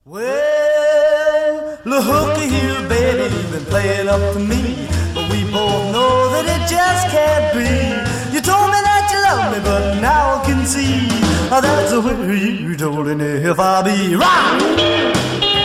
Well, looky here, baby, you've been playing up to me, but we both know that it just can't be. You told me that you love me, but now I can see that's the way you told me if I be right.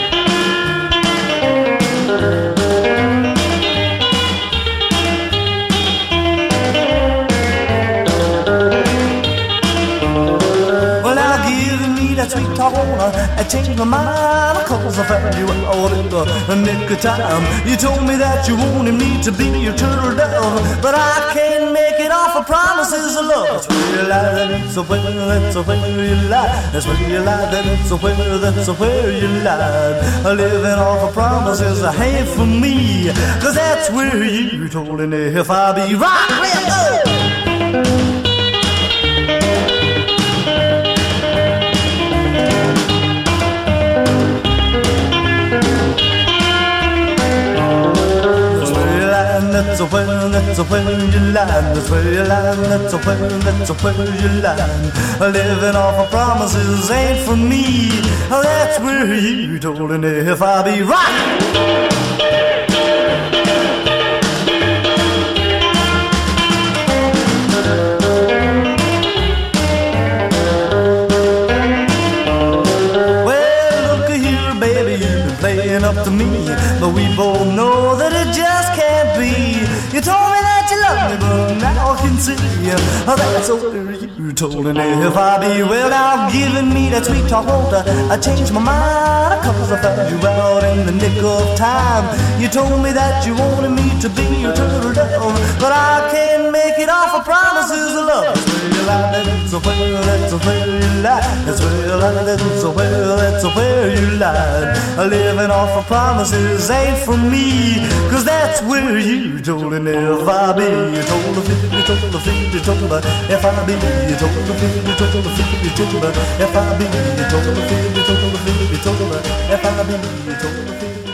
That sweet talk, I changed my mind, cause I found you out in the nick of time. You told me that you wanted me to be your turtle dove, but I can't make it off of promises of love. That's where you lie, that's where you lie. That's where you lie, that's where you lie. Living off of promises ain't for me, cause that's where you told me if I be right. Let's go! That's where you lie, that's where you lie, that's where you lie. Living off of promises ain't for me, that's where you told me if I be right. Playing up to me, but we both know that it just can't be. You told me that you love me, but now I can see that's where you told me if I be. Well, now giving me that sweet talk water, I changed my mind, cause I found you out in the nick of time. You told me that you wanted me to be your turtle dove, but I can't make it off of promises of love. That's where you lie, that's where you lie, that's where you lie, that's where you lie. Living off of promises ain't for me, cause that's where you told me if I be. You told the fib, you told the fib, you told me if I be. You told the fib, you told the fib, you told me if I be. You told the fib, you told the fib, you told me if I be. You told the fib.